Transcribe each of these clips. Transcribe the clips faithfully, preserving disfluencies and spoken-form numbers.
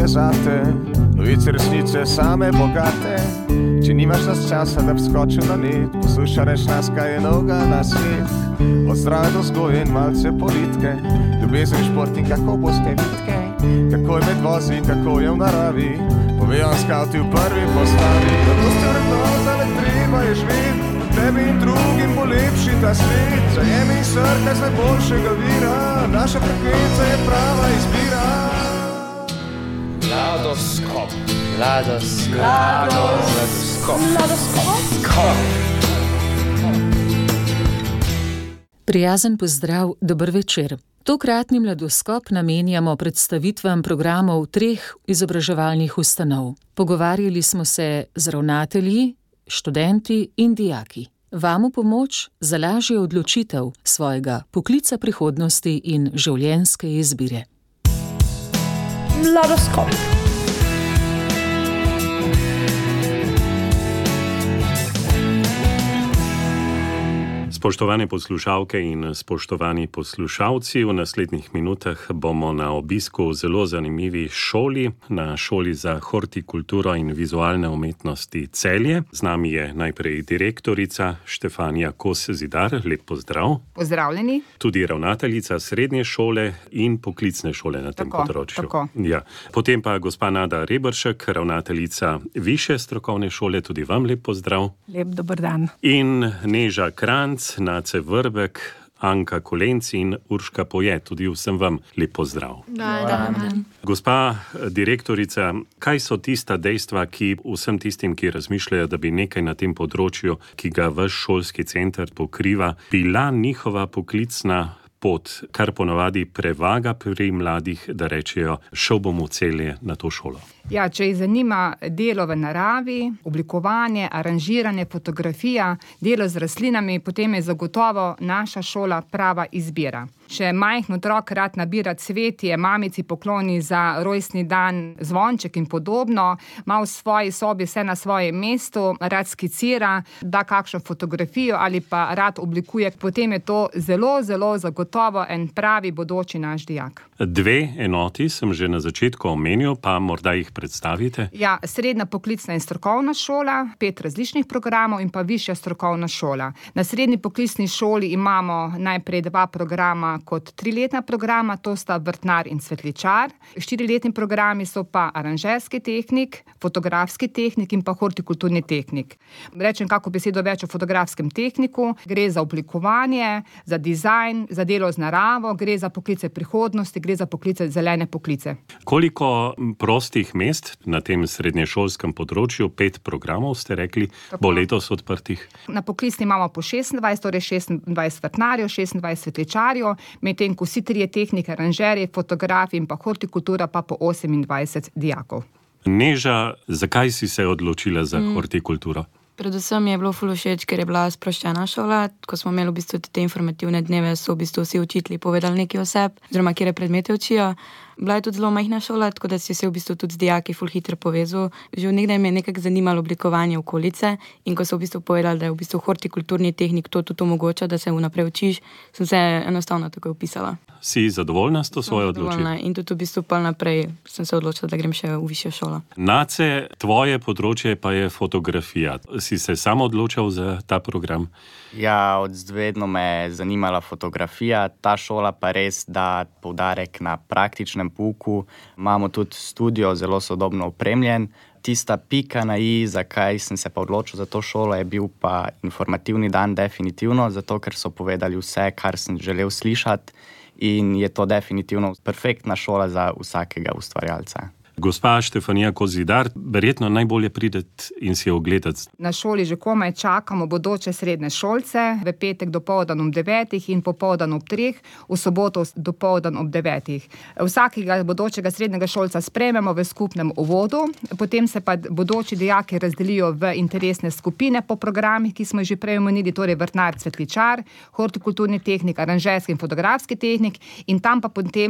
je zate, novice resnice same bogate. Če nimaš nas časa, da bi skočil na net, posluša reč nas, kaj je noga na svet. Od zdrave do vzgoje in malce politike, ljubezen, šport in kako boste vitke, kako je med vozi in kako je v naravi, povejo vam skavti v prvi postavi. Zato ste vrednota, le treba je živeti, tebi in drugim bo lepši ta svet. Zajemi in srkaj z najboljšega vira, naša frekvenca je prava izbira. Mladoskop. Mladoskop. Mladoskop. Mladoskop. Prijazen pozdrav, dober večer. Tokratni Mladoskop namenjamo predstavitvam programov treh izobraževalnih ustanov. Pogovarjali smo se z ravnatelji, študenti in dijaki. Vam v pomoč za lažje odločitev svojega poklica prihodnosti in življenjske izbire. Mladoskop. Spoštovane poslušalke in spoštovani poslušalci, v naslednjih minutah bomo na obisku v zelo zanimivi šoli, na šoli za hortikulturo in vizualne umetnosti Celje. Z nami je najprej direktorica Štefanija Kos-Zidar, lep pozdrav. Pozdravljeni. Tudi ravnateljica srednje šole in poklicne šole na tem tako, področju. Tako. Ja. Potem pa gospa Nada Reberšek, ravnateljica Višje strokovne šole, tudi vam lep pozdrav. Lep dober dan. In Neža Kranc, Nace Vrbek, Anka Kolenc in Urška Poje, tudi vsem vam lep pozdrav. Gospa direktorica, kaj so tista dejstva, ki vsem tistim, ki razmišljajo, da bi nekaj na tem področju, ki ga vaš šolski center pokriva, bila njihova poklicna pot, kar ponavadi prevaga pri mladih, da rečejo, šel bom v Celje na to šolo? Ja, če jih zanima delo v naravi, oblikovanje, aranžiranje, fotografija, delo z rastlinami, potem je zagotovo naša šola prava izbira. Če majhen otrok rad nabira cvetje, mamici pokloni za rojstni dan zvonček in podobno, ima v svoji sobi vse na svojem mestu, rad skicira, da kakšno fotografijo ali pa rad oblikuje, potem je to zelo, zelo zagotovo en pravi bodoči naš dijak. Dve enoti sem že na začetku omenil, pa morda jih predstavite? Ja, srednja poklicna in strokovna šola, pet različnih programov in pa višja strokovna šola. Na srednji poklicni šoli imamo najprej dva programa kot triletna programa, to sta vrtnar in cvetličar. Štiriletni programi so pa aranžerski tehnik, fotografski tehnik in pa hortikulturni tehnik. Rečem kako besedo več o fotografskem tehniku, gre za oblikovanje, za dizajn, za delo z naravo, gre za poklice prihodnosti, gre za poklice zelene poklice. Koliko prostih mest na tem srednješolskem področju, pet programov ste rekli, tako bo letos odprtih? Na poklicni imamo po šestindvajset, torej šestindvajset vrtnarjev, šestindvajset cvetličarjev, medtem ko vsi trije tehnike, aranžerji, fotografi in pa hortikultura pa po osemindvajset dijakov. Neža, zakaj si se odločila za mm. hortikulturo? Predvsem je bilo ful všeč, ker je bila sproščena šola. Ko smo imeli v bistvu te informativne dneve, so v bistvu vsi učitelji povedali nekaj oseb, oziroma kjer predmete učijo. Bila je tudi zelo majhna šola, tako da si se v bistvu tudi z dijaki ful hitro povezal. Že od nekdaj me je nekako zanimalo oblikovanje okolice in ko so v bistvu povedali, da je v bistvu hortikulturni tehnik to tudi omogoča, da se vnaprej učiš, sem se enostavno tako upisala. Si zadovoljna s to svojo odločitev? In tudi v bistvu pa naprej sem se odločila, da grem še v višjo šolo. Nace, tvoje področje pa je fotografija. Si se samo odločil za ta program? Ja, od vedno me je zanimala fotografija. Ta šola pa res da poudarek na praktičnem pouku. Imamo tudi studio, zelo sodobno opremljen. Tista pika na i, zakaj sem se pa odločil za to šolo, je bil pa informativni dan definitivno, zato ker so povedali vse, kar sem želel slišati. In je to definitivno perfektna šola za vsakega ustvarjalca. Gospa Štefanija Kos-Zidar, verjetno najbolje prideti in si ogledati. Na šoli že komaj čakamo bodoče srednje šolce, v petek dopoldan ob devetih in popoldan ob treh, v soboto dopoldan ob devetih. Vsakega bodočega srednjega šolca sprejmemo v skupnem uvodu, potem se pa bodoči dijaki razdelijo v interesne skupine po programih, ki smo že prej omenili, torej vrtnar, cvetličar, hortikulturni tehnik, aranžerski in fotografski tehnik in tam pa potem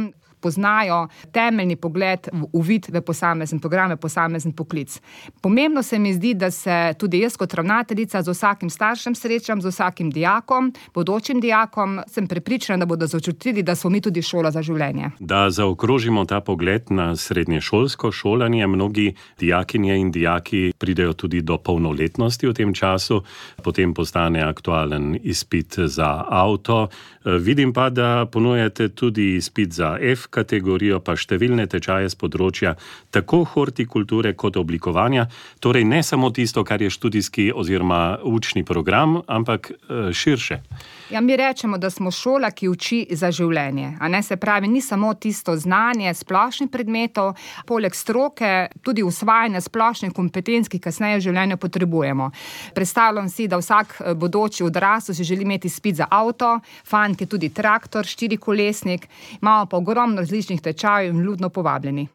spoznajo temeljni pogled v uvid v posamezen program, v posamezen poklic. Pomembno se mi zdi, da se tudi jaz kot ravnateljica z vsakim staršem srečam, z vsakim dijakom, bodočim dijakom, sem prepričana, da bodo začutili, da smo mi tudi šola za življenje. Da zaokrožimo ta pogled na srednješolsko šolanje, mnogi dijakinje in dijaki pridejo tudi do polnoletnosti v tem času, potem postane aktualen izpit za avto. Vidim pa, da ponujate tudi izpit za F kategorijo, pa številne tečaje z področja tako hortikulture kot oblikovanja, torej ne samo tisto, kar je študijski oziroma učni program, ampak širše. Ja, mi rečemo, da smo šola, ki uči za življenje. A ne, se pravi, ni samo tisto znanje splošnih predmetov, poleg stroke, tudi usvajanje splošnih kompetenc, ki kasneje v življenju potrebujemo. Predstavljam si, da vsak bodoči odrasel si želi imeti izpit za avto, fantje tudi traktor, štirikolesnik, imamo pa ogromno različnih tečajev in ljudno povabljeni.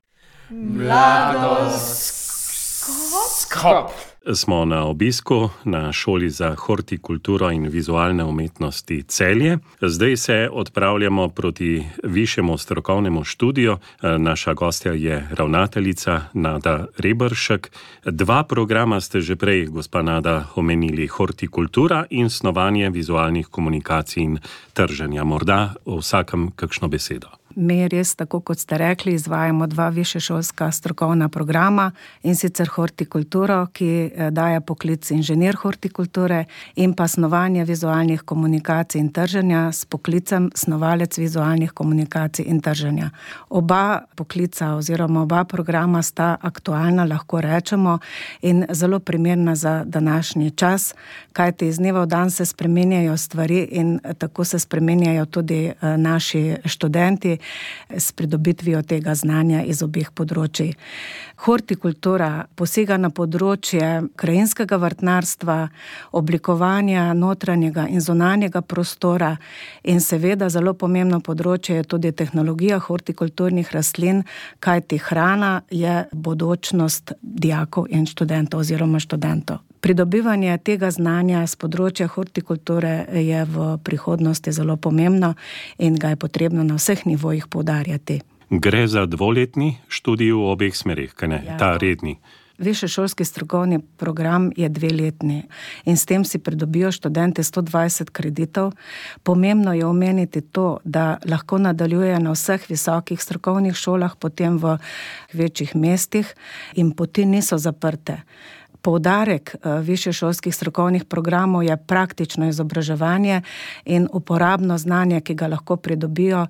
Mladoskop. Smo na obisku na šoli za hortikulturo in vizualne umetnosti Celje. Zdaj se odpravljamo proti višjemu strokovnemu študiju. Naša gostja je ravnateljica Nada Reberšek. Dva programa ste že prej, gospa Nada, omenili: hortikultura in snovanje vizualnih komunikacij in trženja. Morda o vsakem kakšno besedo. Mi res, tako kot ste rekli, izvajamo dva višješolska strokovna programa, in sicer hortikulturo, ki daje poklic inženir hortikulture, in pa snovanje vizualnih komunikacij in trženja s poklicem snovalec vizualnih komunikacij in trženja. Oba poklica oziroma oba programa sta aktualna, lahko rečemo, in zelo primerna za današnji čas, kajti iz dneva v dan se spreminjajo stvari in tako se spreminjajo tudi naši študenti s pridobitvijo tega znanja iz obeh področij. Hortikultura posega na področje krajinskega vrtnarstva, oblikovanja notranjega in zunanjega prostora in seveda zelo pomembno področje je tudi tehnologija hortikulturnih rastlin, kajti hrana je bodočnost dijakov in študentov oziroma študentov. Pridobivanje tega znanja z področja hortikulture je v prihodnosti zelo pomembno in ga je potrebno na vseh nivojih poudarjati. Gre za dvoletni študij v obeh smerih, kaj ne? Ja. Ta redni. Višješolski strokovni program je dveletni in s tem si pridobijo študenti sto dvajset kreditov. Pomembno je omeniti to, da lahko nadaljujejo na vseh visokih strokovnih šolah, potem v večjih mestih, in poti niso zaprte. Poudarek višješolskih strokovnih programov je praktično izobraževanje in uporabno znanje, ki ga lahko pridobijo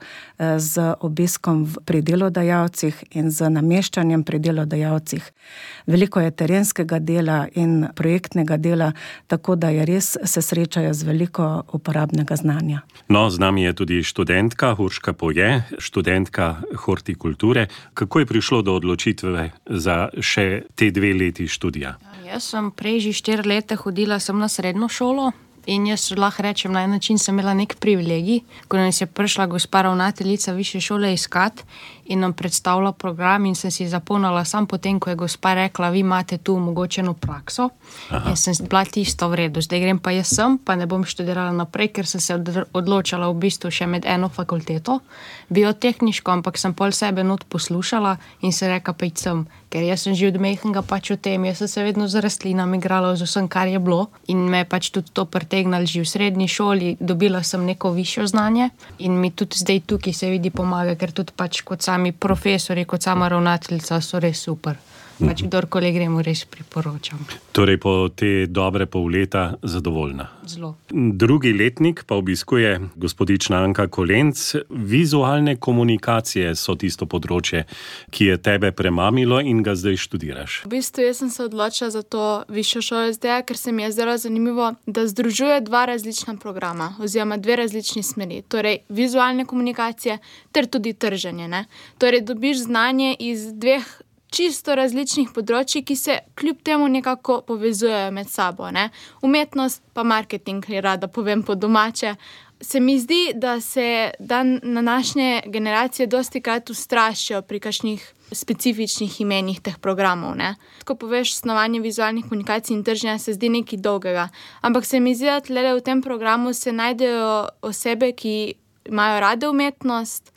z obiskom pri delodajalcih in z nameščanjem pri delodajalcih. Veliko je terenskega dela in projektnega dela, tako da je res se srečajo z veliko uporabnega znanja. No, z nami je tudi študentka Urška Poje, študentka hortikulture. Kako je prišlo do odločitve za še te dve leti študija? Jaz sem prej že štiri leta hodila sem na srednjo šolo in jaz lahko rečem, na en način sem imela nek privilegij, ko nam je prišla gospa ravnateljica višje šole iskat in nam predstavila program in sem si zapomnila sam potem, ko je gospa rekla, vi imate tu omogočeno prakso. Aha. In sem bila tisto v redu. Zdaj grem pa jaz sem, pa ne bom študirala naprej, ker sem se odločala v bistvu še med eno fakulteto, biotehniško, ampak sem pol sebe not poslušala in se reka, pa sem, ker jaz sem že od mehkega pač v tem, jaz sem se vedno z rastlinami igrala, z vsem, kar je bilo, in me pač tudi to pritegnalo že v srednji šoli, dobila sem neko višjo znanje in mi tudi zdaj tukaj se vidi pomaga, ker tudi pač kot sami profesori, kot sama ravnateljica so res super. Pač kdorkoli gremo, res priporočam. Torej po te dobre pol leta zadovoljna. Zelo. Drugi letnik pa obiskuje gospodična Anka Kolenc. Vizualne komunikacije so tisto področje, ki je tebe premamilo in ga zdaj študiraš. V bistvu jaz sem se odločila za to višjo šolo zdaj, ker se mi je zelo zanimivo, da združuje dva različna programa oziroma dve različni smeri. Torej vizualne komunikacije ter tudi trženje. Ne? Torej dobiš znanje iz dveh čisto različnih področji, ki se kljub temu nekako povezujejo med sabo. Ne? Umetnost pa marketing, rada povem po domače. Se mi zdi, da se dan na naše generacije dosti krat ustrašijo pri kakšnih specifičnih imenih teh programov. Ne? Ko poveš snovanje vizualnih komunikacij in trženja, se zdi nekaj dolgega. Ampak se mi zdi, da tlele v tem programu se najdejo osebe, ki imajo rade umetnost,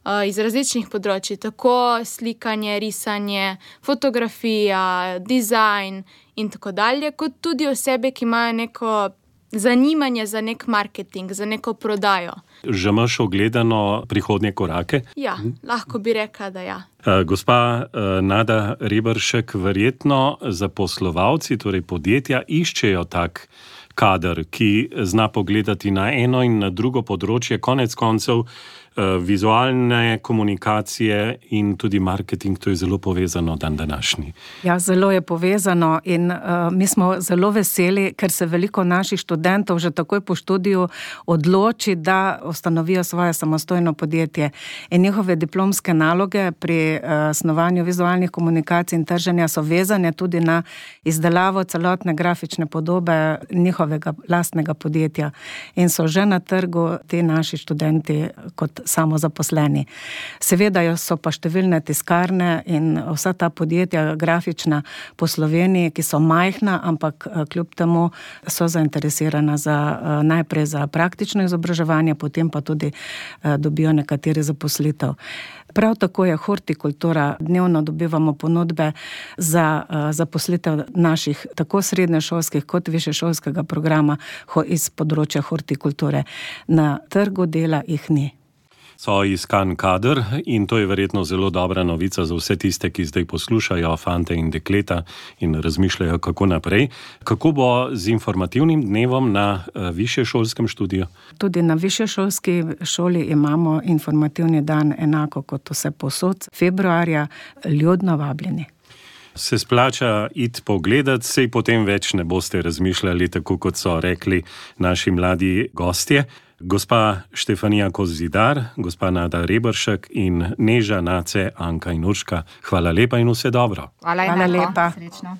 iz različnih področji, tako slikanje, risanje, fotografija, dizajn in tako dalje, kot tudi osebe, ki imajo neko zanimanje za nek marketing, za neko prodajo. Že imaš ogledano prihodnje korake? Ja, lahko bi rekla, da ja. Gospa Nada Reberšek, verjetno zaposlovalci, torej podjetja, iščejo tak kader, ki zna pogledati na eno in na drugo področje, konec koncev vizualne komunikacije in tudi marketing, to je zelo povezano dan današnji. Ja, zelo je povezano in uh, mi smo zelo veseli, ker se veliko naših študentov že takoj po študiju odloči, da ustanovijo svoje samostojno podjetje. In njihove diplomske naloge pri uh, snovanju vizualnih komunikacij in trženja so vezane tudi na izdelavo celotne grafične podobe njihovega lastnega podjetja. In so že na trgu ti naši študenti kot samozaposleni. Seveda so pa številne tiskarne in vsa ta podjetja grafična po Sloveniji, ki so majhna, ampak kljub temu so zainteresirana za, najprej za praktično izobraževanje, potem pa tudi dobijo nekateri zaposlitev. Prav tako je hortikultura, dnevno dobivamo ponudbe za zaposlitev naših tako srednješolskih kot višješolskega programa iz področja hortikulture. Na trgu dela jih ni. So iskan kader in to je verjetno zelo dobra novica za vse tiste, ki zdaj poslušajo fante in dekleta in razmišljajo, kako naprej. Kako bo z informativnim dnevom na višješolskem študiju? Tudi na višješolski šoli imamo informativni dan enako kot vse posod. Februarja ljudno vabljeni. Se splača iti pogledat, sej potem več ne boste razmišljali, tako kot so rekli naši mladi gostje. Gospa Štefanija Kos-Zidar, gospa Nada Reberšek in Neža, Nace, Anka in Urška, hvala lepa in vse dobro. Hvala, hvala lepa. Srečno.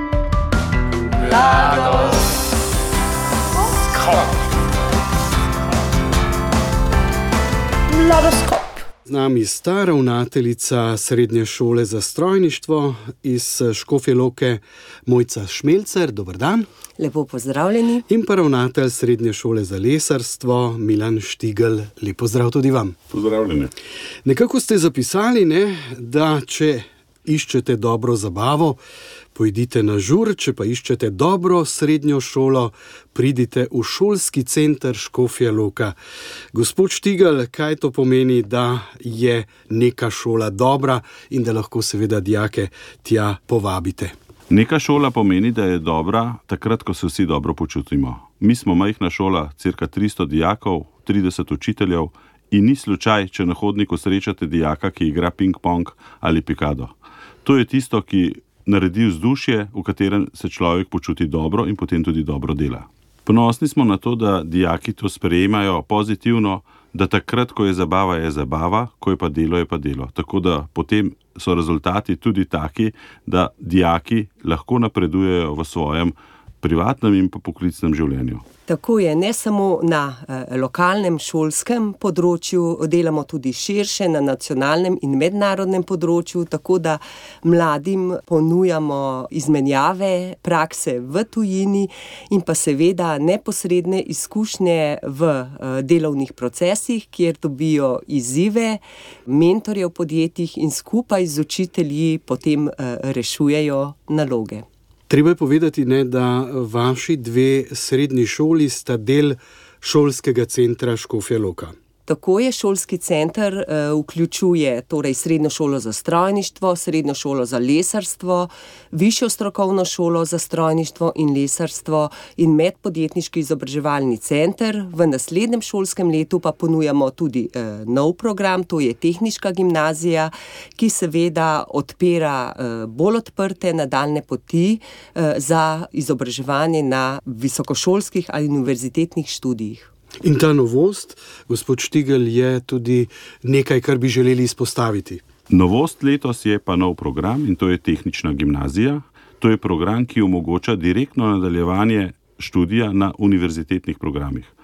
Mladoskop. Z nami sta ravnateljica Srednje šole za strojništvo iz Škofje Loke Mojca Šmelcer, dober dan. Lepo pozdravljeni. In pa ravnatelj Srednje šole za lesarstvo Milan Štigl, lep pozdrav tudi vam. Pozdravljeni. Nekako ste zapisali, ne, da če iščete dobro zabavo, pojdite na žur, če pa iščete dobro srednjo šolo, pridite v šolski center Škofja Loka. Gospod Štigl, kaj to pomeni, da je neka šola dobra in da lahko seveda dijake tja povabite? Neka šola pomeni, da je dobra takrat, ko se vsi dobro počutimo. Mi smo majhna šola, cirka tristo dijakov, trideset učiteljev in ni slučaj, če na hodniku srečate dijaka, ki igra ping-pong ali pikado. To je tisto, ki naredi vzdušje, v katerem se človek počuti dobro in potem tudi dobro dela. Ponosni smo na to, da dijaki to sprejemajo pozitivno, da takrat, ko je zabava, je zabava, ko je pa delo, je pa delo. Tako da potem so rezultati tudi taki, da dijaki lahko napredujejo v svojem privatnem in pa poklicnem življenju. Tako je, ne samo na eh, lokalnem šolskem področju, delamo tudi širše na nacionalnem in mednarodnem področju, tako da mladim ponujamo izmenjave, prakse v tujini in pa seveda neposredne izkušnje v eh, delovnih procesih, kjer dobijo izzive, mentorje v podjetjih in skupaj z učitelji potem eh, rešujejo naloge. Treba je povedati, ne, da vaši dve srednji šoli sta del šolskega centra Škofja Loka. Tako je, šolski center uh, vključuje torej srednjo šolo za strojništvo, srednjo šolo za lesarstvo, višjo strokovno šolo za strojništvo in lesarstvo in medpodjetniški izobraževalni center. V naslednjem šolskem letu pa ponujamo tudi uh, nov program, to je tehniška gimnazija, ki seveda odpira uh, bolj odprte nadaljne poti uh, za izobraževanje na visokošolskih ali univerzitetnih študijih. In ta novost, gospod Štigl, je tudi nekaj, kar bi želeli izpostaviti. Novost letos je pa nov program in to je tehnična gimnazija. To je program, ki omogoča direktno nadaljevanje študija na univerzitetnih programih.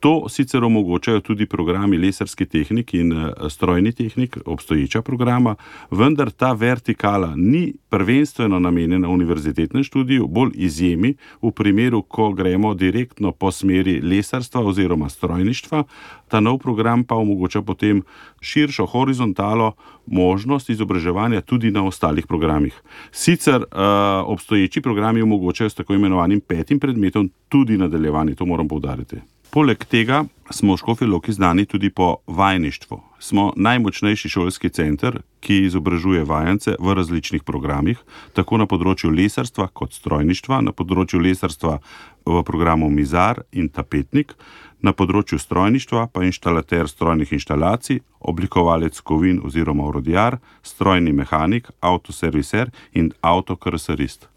To sicer omogočajo tudi programi lesarski tehnik in strojni tehnik, obstoječa programa, vendar ta vertikala ni prvenstveno namenjena univerzitetnem študiju, bolj izjemi v primeru, ko gremo direktno po smeri lesarstva oziroma strojništva. Ta nov program pa omogoča potem širšo horizontalo možnost izobraževanja tudi na ostalih programih. Sicer uh, obstoječi programi omogočajo s tako imenovanim petim predmetom tudi nadaljevanje, to moram poudariti. Poleg tega smo v Škofji Loki znani tudi po vajeništvu. Smo najmočnejši šolski center, ki izobražuje vajence v različnih programih, tako na področju lesarstva kot strojništva, na področju lesarstva v programu Mizar in Tapetnik, na področju strojništva pa inštalater strojnih inštalacij, oblikovalec kovin oziroma orodjar, strojni mehanik, avtoserviser in avtokarosarist.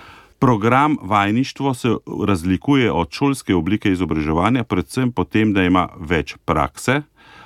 Program vajništvo se razlikuje od šolske oblike izobraževanja, predvsem po tem, da ima več prakse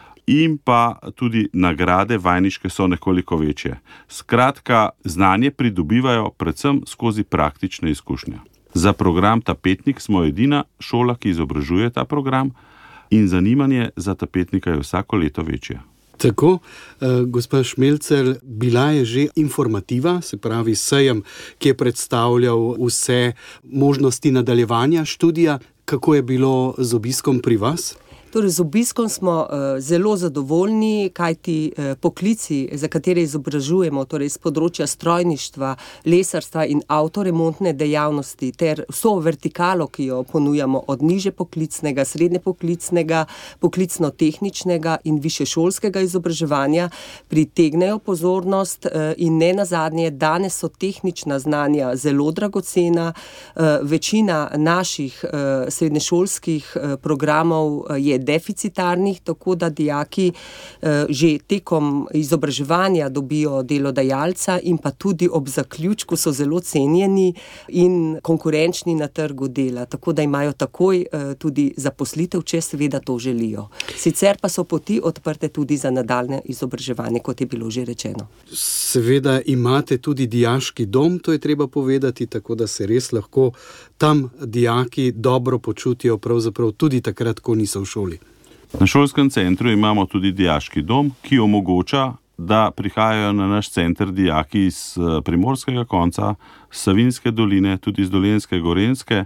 in pa tudi nagrade vajniške so nekoliko večje. Skratka, znanje pridobivajo predvsem skozi praktične izkušnje. Za program Tapetnik smo edina šola, ki izobražuje ta program, in zanimanje za tapetnika je vsako leto večje. Tako, eh, gospa Šmelcelj, bila je že informativa, se pravi sejem, ki je predstavljal vse možnosti nadaljevanja študija. Kako je bilo z obiskom pri vas? Torej, z obiskom smo uh, zelo zadovoljni, kajti uh, poklici, za katere izobražujemo, torej z področja strojništva, lesarstva in avtoremontne dejavnosti, ter vso vertikalo, ki jo ponujamo od niže poklicnega, srednje poklicnega, poklicno-tehničnega in višješolskega izobraževanja, pritegnejo pozornost uh, in ne nazadnje, danes so tehnična znanja zelo dragocena. Uh, večina naših uh, srednješolskih uh, programov uh, je deficitarnih, tako da dijaki eh, že tekom izobraževanja dobijo delodajalca in pa tudi ob zaključku so zelo cenjeni in konkurenčni na trgu dela, tako da imajo takoj eh, tudi zaposlitev, če seveda to želijo. Sicer pa so poti odprte tudi za nadaljne izobraževanje, kot je bilo že rečeno. Seveda imate tudi dijaški dom, to je treba povedati, tako da se res lahko tam dijaki dobro počutijo, pravzaprav tudi takrat, ko niso v šoli. Na šolskem centru imamo tudi dijaški dom, ki omogoča, da prihajajo na naš center dijaki iz primorskega konca, Savinjske doline, tudi iz Dolenjske, Gorenjske.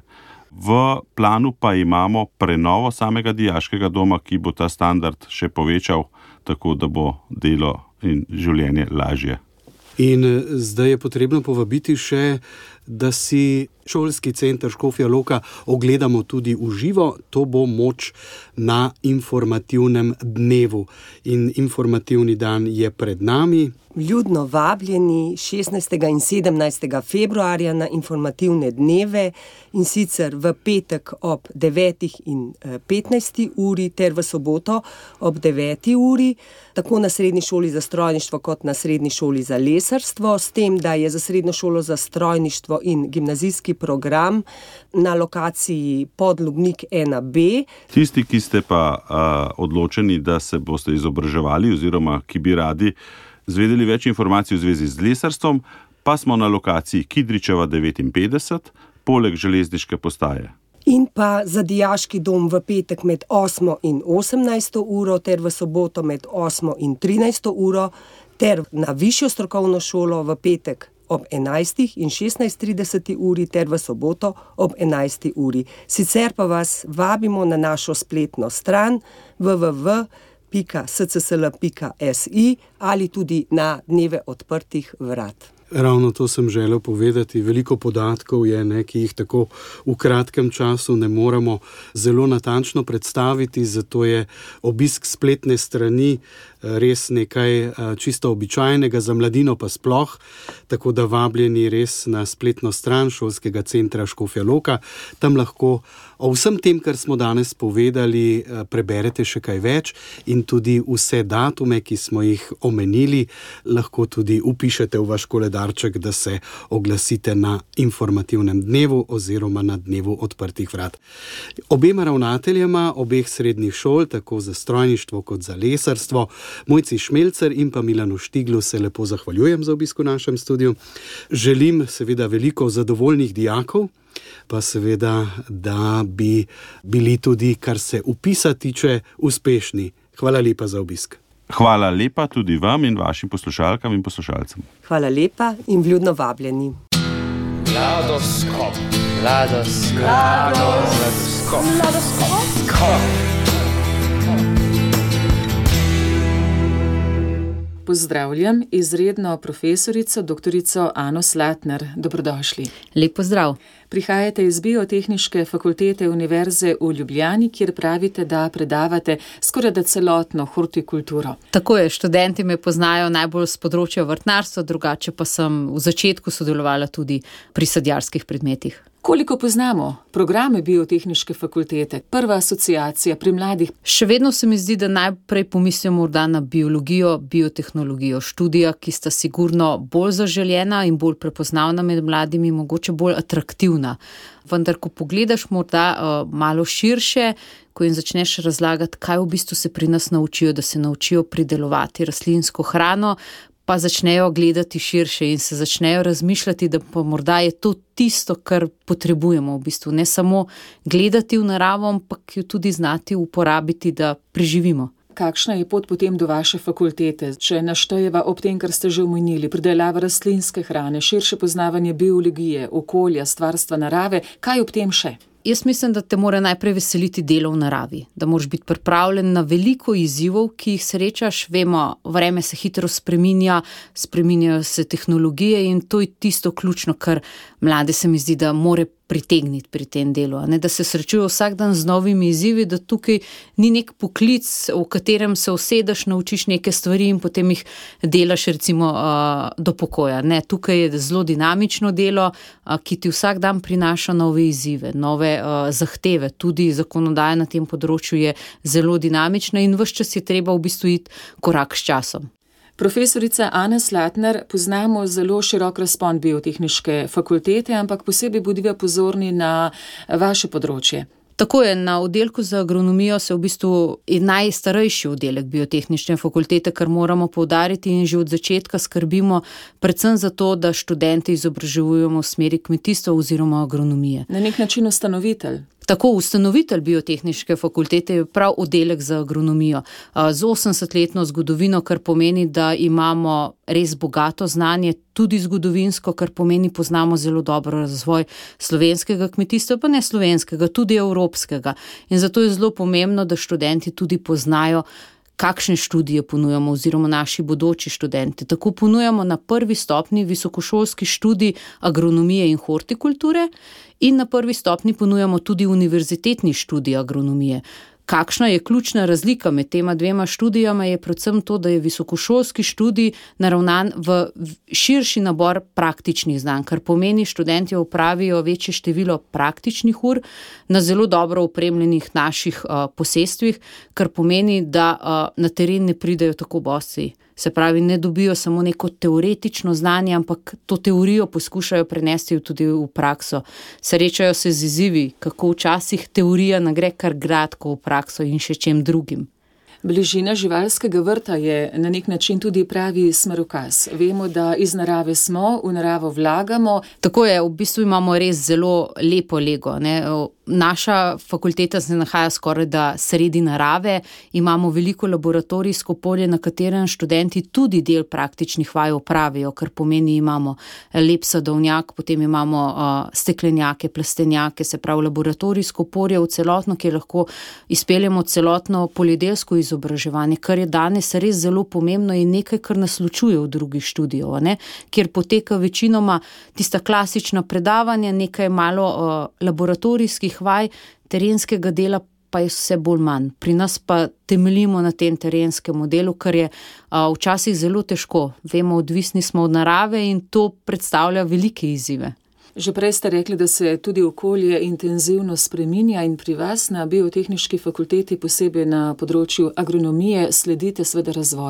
V planu pa imamo prenovo samega dijaškega doma, ki bo ta standard še povečal, tako da bo delo in življenje lažje. In zdaj je potrebno povabiti še, da si šolski center Škofja Loka ogledamo tudi v živo. To bo moč na informativnem dnevu. In informativni dan je pred nami. Vljudno vabljeni šestnajstega in sedemnajstega februarja na informativne dneve, in sicer v petek ob devetih in petnajsti uri ter v soboto ob deveti uri, tako na srednji šoli za strojništvo kot na srednji šoli za lesarstvo, s tem, da je za srednjo šolo za strojništvo in gimnazijski program na lokaciji Podlubnik ena B. Tisti, ki ste pa a, odločeni, da se boste izobraževali oziroma ki bi radi zvedeli več informacij v zvezi z lesarstvom, pa smo na lokaciji Kidričeva devetinpetdeset, poleg železniške postaje. In pa za dijaški dom v petek med osmo in osemnajsto uro ter v soboto med osmo in trinajsto uro ter na višjo strokovno šolo v petek ob enajstih in šestnajst trideset uri ter v soboto ob enajsti uri. Sicer pa vas vabimo na našo spletno stran w w w pika s c s l pika s i ali tudi na dneve odprtih vrat. Ravno to sem želel povedati. Veliko podatkov je, ne, ki jih tako v kratkem času ne moremo zelo natančno predstaviti, zato je obisk spletne strani res nekaj čisto običajnega, za mladino pa sploh, tako da vabljeni res na spletno stran šolskega centra Škofja Loka. Tam lahko o vsem tem, kar smo danes povedali, preberete še kaj več in tudi vse datume, ki smo jih omenili, lahko tudi upišete v vaš koledarček, da se oglasite na informativnem dnevu oziroma na dnevu odprtih vrat. Obema ravnateljema obeh srednjih šol, tako za strojništvo kot za lesarstvo, Mojci Šmelcer in pa Milanu Štiglu se lepo zahvaljujem za obisk v našem studiu. Želim seveda veliko zadovoljnih dijakov, pa seveda, da bi bili tudi, kar se vpisa tiče, uspešni. Hvala lepa za obisk. Hvala lepa tudi vam in vašim poslušalkam in poslušalcem. Hvala lepa in vljudno vabljeni. Mladoskop. Mladoskop. Mladoskop. Mladoskop. Pozdravljam izredno profesorico doktorico Ano Slatner. Dobrodošli. Lep pozdrav. Prihajate iz Biotehniške fakultete Univerze v Ljubljani, kjer pravite, da predavate skoraj da celotno hortikulturo. Tako je, študenti me poznajo najbolj z področja vrtnarstva, drugače pa sem v začetku sodelovala tudi pri sadjarskih predmetih. Koliko poznamo programe Biotehniške fakultete, prva asociacija pri mladih? Še vedno se mi zdi, da najprej pomislimo morda na biologijo, biotehnologijo, študija, ki sta sigurno bolj zaželjena in bolj prepoznavna med mladimi, mogoče bolj atraktivna. Vendar, ko pogledaš morda uh, malo širše, ko jim začneš razlagati, kaj v bistvu se pri nas naučijo, da se naučijo pridelovati rastlinsko hrano, pa začnejo gledati širše in se začnejo razmišljati, da pa morda je to tisto, kar potrebujemo v bistvu. Ne samo gledati v naravo, ampak jo tudi znati uporabiti, da preživimo. Kakšna je pot potem do vaše fakultete? Če naštejeva ob tem, kar ste že omenili, pridelava rastlinske hrane, širše poznavanje biologije, okolja, stvarstva narave, kaj ob tem še? Jaz mislim, da te mora najprej veseliti delo v naravi, da moraš biti pripravljen na veliko izzivov, ki jih srečaš. Vemo, vreme se hitro spreminja, spreminjajo se tehnologije in to je tisto ključno, kar mlade se mi zdi, da more pritegniti pri tem delu, ne? Da se srečujo vsak dan z novimi izzivi, da tukaj ni nek poklic, v katerem se usedeš, naučiš neke stvari in potem jih delaš recimo uh, do pokoja. Ne, tukaj je zelo dinamično delo, uh, ki ti vsak dan prinaša nove izzive, nove uh, zahteve, tudi zakonodaja na tem področju je zelo dinamična in ves čas je treba v bistvu iti korak s časom. Profesorica Ana Slatner, poznamo zelo širok razpon Biotehniške fakultete, ampak posebej bodiva pozorni na vaše področje. Tako je, na oddelku za agronomijo se v bistvu je najstarejši oddelek Biotehnične fakultete, kar moramo poudariti in že od začetka skrbimo predvsem za to, da študente izobražujemo v smeri kmetijstva oziroma agronomije. Na nek način ustanovitelj. Tako, ustanovitelj Biotehniške fakultete je prav oddelek za agronomijo. Z osemdesetletno zgodovino, kar pomeni, da imamo res bogato znanje, tudi zgodovinsko, kar pomeni, poznamo zelo dobro razvoj slovenskega kmetijstva, pa ne slovenskega, tudi evropskega. In zato je zelo pomembno, da študenti tudi poznajo, kakšne študije ponujamo oziroma naši bodoči študenti. Tako ponujamo na prvi stopni visokošolski študij agronomije in hortikulture in na prvi stopni ponujamo tudi univerzitetni študij agronomije. Kakšna je ključna razlika med tema dvema študijama je predvsem to, da je visokošolski študij naravnan v širši nabor praktičnih znanj, kar pomeni, študenti opravijo večje število praktičnih ur na zelo dobro opremljenih naših uh, posestvih, kar pomeni, da uh, na teren ne pridejo tako bosi. Se pravi, ne dobijo samo neko teoretično znanje, ampak to teorijo poskušajo prenesti tudi v prakso. Srečajo se z izzivi, kako včasih teorija ne gre kar gradko v prakso in še čem drugim. Bližina živalskega vrta je na nek način tudi pravi smerokaz. Vemo, da iz narave smo, v naravo vlagamo. Tako je, v bistvu imamo res zelo lepo lego, ne? Naša fakulteta se nahaja skoraj da sredi narave, imamo veliko laboratorijsko polje, na katerem študenti tudi del praktičnih vaj opravijo, kar pomeni, imamo lep sadovnjak, potem imamo uh, steklenjake, plastenjake, se pravi laboratorijsko polje v celotno, kjer lahko izpeljemo celotno poljedelsko izobraževanje, kar je danes res zelo pomembno in nekaj, kar nas ločuje v drugih študijov, ne? Kjer poteka večinoma tista klasična predavanja, nekaj malo uh, laboratorijskih vaj, terenskega dela pa je vse bolj manj. Pri nas pa temeljimo na tem terenskem modelu, kar je a, včasih zelo težko. Vemo, odvisni smo od narave in to predstavlja velike izzive. Že prej ste rekli, da se tudi okolje intenzivno spreminja in pri vas na Biotehniški fakulteti, posebej na področju agronomije, sledite seveda razvoju.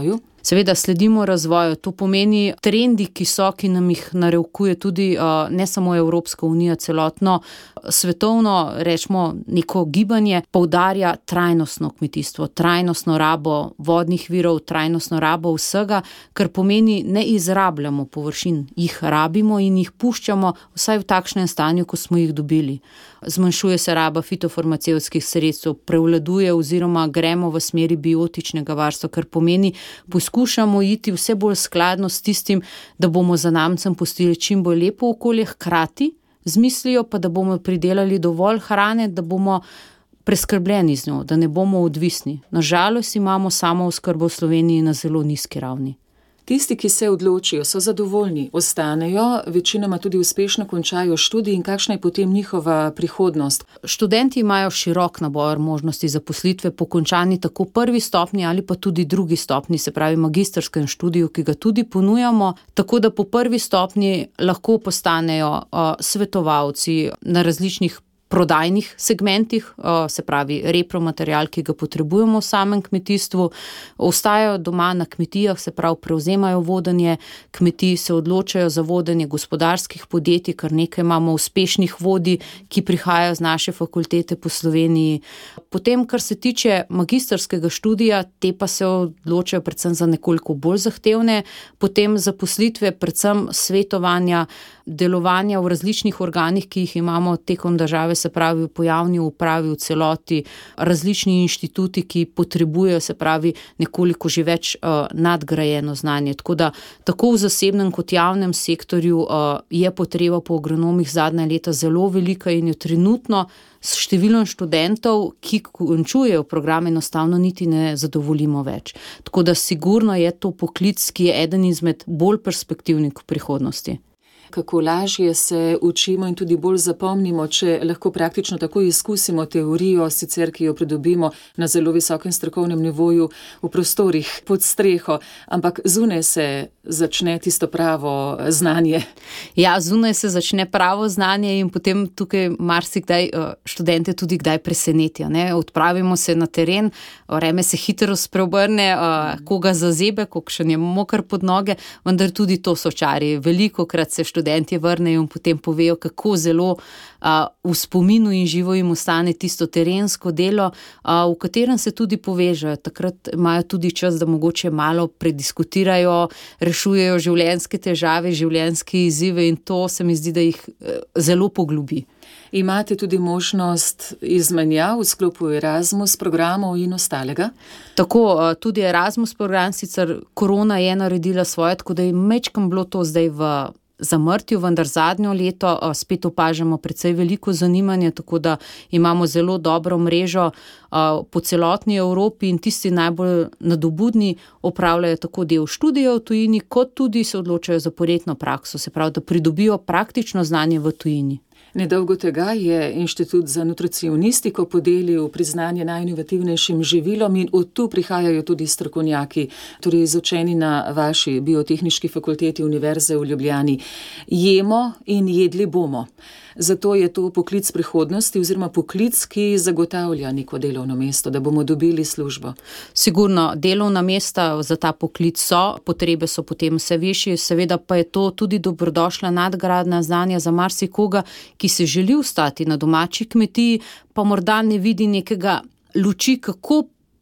Seveda sledimo razvoju, to pomeni trendi, ki so, ki nam jih narekuje tudi ne samo Evropska unija, celotno svetovno, rečemo, neko gibanje, poudarja trajnostno kmetijstvo, trajnostno rabo vodnih virov, trajnostno rabo vsega, kar pomeni ne izrabljamo površin, jih rabimo in jih puščamo vsaj v takšnem stanju, ko smo jih dobili. Zmanjšuje se raba fitofarmacevtskih sredstev, prevladuje oziroma gremo v smeri biotičnega varstva, kar pomeni, poskušamo iti vse bolj skladno s tistim, da bomo zanamcem pustili čim bolj lepo okolje, hkrati z mislijo pa, da bomo pridelali dovolj hrane, da bomo preskrbljeni z njo, da ne bomo odvisni. Nažalost imamo samooskrbo v Sloveniji na zelo nizki ravni. Tisti, ki se odločijo, so zadovoljni, ostanejo, večinoma tudi uspešno končajo študij in kakšna je potem njihova prihodnost? Študenti imajo širok nabor možnosti zaposlitve po končani tako prvi stopnji ali pa tudi drugi stopnji, se pravi magistrskem študiju, ki ga tudi ponujamo, tako da po prvi stopnji lahko postanejo uh, svetovalci na različnih prodajnih segmentih, se pravi repromaterial, ki ga potrebujemo v samem kmetijstvu, ostajajo doma na kmetijah, se pravi prevzemajo vodenje kmetij, se odločajo za vodenje gospodarskih podjetij, kar nekaj imamo uspešnih vodij, ki prihajajo z naše fakultete po Sloveniji. Potem, kar se tiče magistrskega študija, te pa se odločajo predvsem za nekoliko bolj zahtevne, potem zaposlitve, predvsem svetovanja, delovanja v različnih organih, ki jih imamo tekom države, se pravi po javni upravi v celoti, različni inštituti, ki potrebujejo, se pravi nekoliko že več uh, nadgrajeno znanje. Tako da tako v zasebnem kot javnem sektorju uh, je potreba po agronomih zadnja leta zelo velika in jo trenutno s številom študentov, ki končujejo program, enostavno niti ne zadovoljimo več. Tako da sigurno je to poklic, ki je eden izmed bolj perspektivnih v prihodnosti. Kako lažje se učimo in tudi bolj zapomnimo, če lahko praktično tako izkusimo teorijo, sicer ki jo pridobimo na zelo visokem strokovnem nivoju v prostorih pod streho, ampak zunaj se začne tisto pravo znanje. Ja, zunaj se začne pravo znanje in potem tukaj marsikdaj študente tudi kdaj presenetijo. Ne? Odpravimo se na teren, vreme se hitro spreobrne, koga zazebe, kakšen je mokar pod noge, vendar tudi to so čari. Velikokrat se študentje vrnejo in potem povejo, kako zelo a, v spominu in živo jim ostane tisto terensko delo, a, v katerem se tudi povežejo. Takrat imajo tudi čas, da mogoče malo prediskutirajo, rešujejo življenjske težave, življenjske izzive in to se mi zdi, da jih e, zelo poglobi. Imate tudi možnost izmenjav v sklopu Erasmus programov in ostalega? Tako, tudi Erasmus program, sicer korona je naredila svoje, tako da je mečkam bilo to zdaj v zamrtju, vendar zadnjo leto spet opažamo precej veliko zanimanja, tako da imamo zelo dobro mrežo po celotni Evropi in tisti najbolj nadobudni opravljajo tako del študija v tujini, kot tudi se odločajo za poletno prakso, se pravi, da pridobijo praktično znanje v tujini. Nedolgo tega je Inštitut za nutricionistiko podelil priznanje najinovativnejšim živilom in od tu prihajajo tudi strokovnjaki, torej izučeni na vaši biotehniški fakulteti Univerze v Ljubljani. Jemo in jedli bomo. Zato je to poklic prihodnosti oziroma poklic, ki zagotavlja neko delovno mesto, da bomo dobili službo. Sigurno, delovna mesta za ta poklic so, potrebe so potem vse višje, seveda pa je to tudi dobrodošla nadgradna znanja za marsikoga, ki se želi ostati na domači kmetiji, pa morda ne vidi nekega luči, kako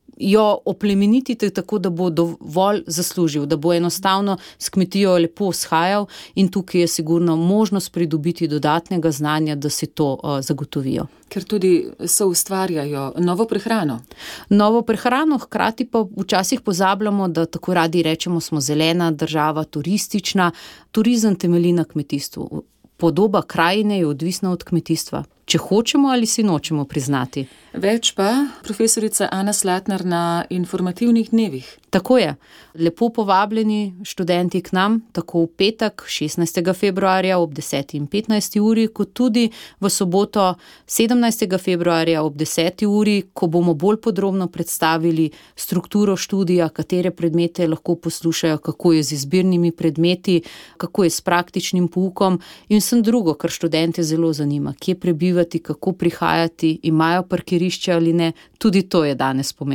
jo oplemenitite tako, da bo dovolj zaslužil, da bo enostavno s kmetijo lepo shajal in tukaj je sigurno možnost pridobiti dodatnega znanja, da si to uh, zagotovijo. Ker tudi so ustvarjajo novo prehrano. Novo prehrano, hkrati pa včasih pozabljamo, da tako radi rečemo, smo zelena država, turistična. Turizem temelji na kmetijstvu. Podoba krajine je odvisna od kmetijstva, če hočemo ali si nočemo priznati. Več pa profesorica Ana Slatnar na informativnih dnevih. Tako je. Lepo povabljeni študenti k nam, tako v petek, šestnajstega februarja ob deseti in petnajsti uri, kot tudi v soboto, sedemnajstega februarja ob deseti uri, ko bomo bolj podrobno predstavili strukturo študija, katere predmete lahko poslušajo, kako je z izbirnimi predmeti, kako je s praktičnim poukom in vsem drugo, kar študente zelo zanima, kje prebivati, kako prihajati, imajo parkirišče ali ne, tudi to je danes pomembno.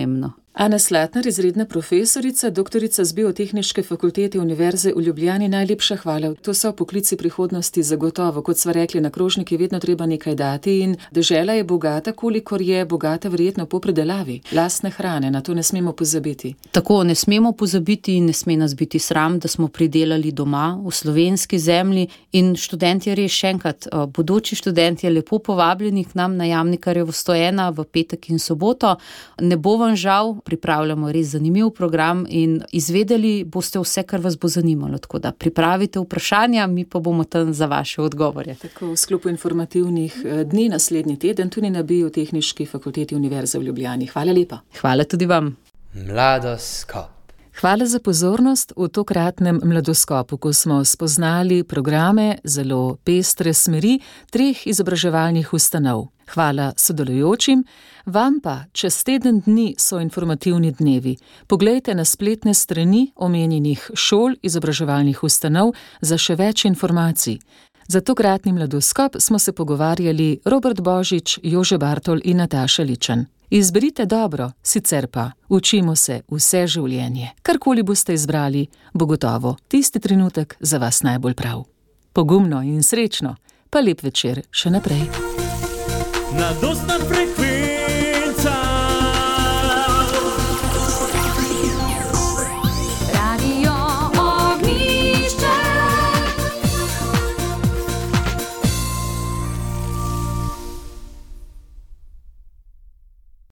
Ana Slatnar, izredna profesorica, doktorica z Biotehniške fakultete Univerze v Ljubljani, najlepša hvala. To so poklici prihodnosti zagotovo. Kot sva rekli, na krožnik je vedno treba nekaj dati in dežela je bogata, kolikor je bogata verjetno po predelavi lastne hrane. Na to ne smemo pozabiti. Tako, ne smemo pozabiti in ne sme nas biti sram, da smo pridelali doma v slovenski zemlji. In študentje, res še enkrat, bodoči študentje, lepo povabljeni k nam na Jamnikarjevo sto ena v petek in soboto. Ne bo vam žal, pripravljamo res zanimiv program in izvedeli boste vse, kar vas bo zanimalo. Tako da pripravite vprašanja, mi pa bomo tam za vaše odgovore. Tako v sklopu informativnih dni naslednji teden tudi na Biotehniški fakulteti Univerze v Ljubljani. Hvala lepa. Hvala tudi vam. Mladoskop. Hvala za pozornost v tokratnem Mladoskopu, ko smo spoznali programe zelo pestre smeri treh izobraževalnih ustanov. Hvala sodelujočim, vam pa čez teden dni so informativni dnevi. Poglejte na spletne strani omenjenih šol izobraževalnih ustanov za še več informacij. Za tokratni Mladoskop smo se pogovarjali Robert Božič, Jože Bartol in Nataša Ličen. Izberite dobro, sicer pa učimo se vse življenje. Karkoli boste izbrali, bo gotovo tisti trenutek za vas najbolj prav. Pogumno in srečno, pa lep večer še naprej. Na dostan frekvenci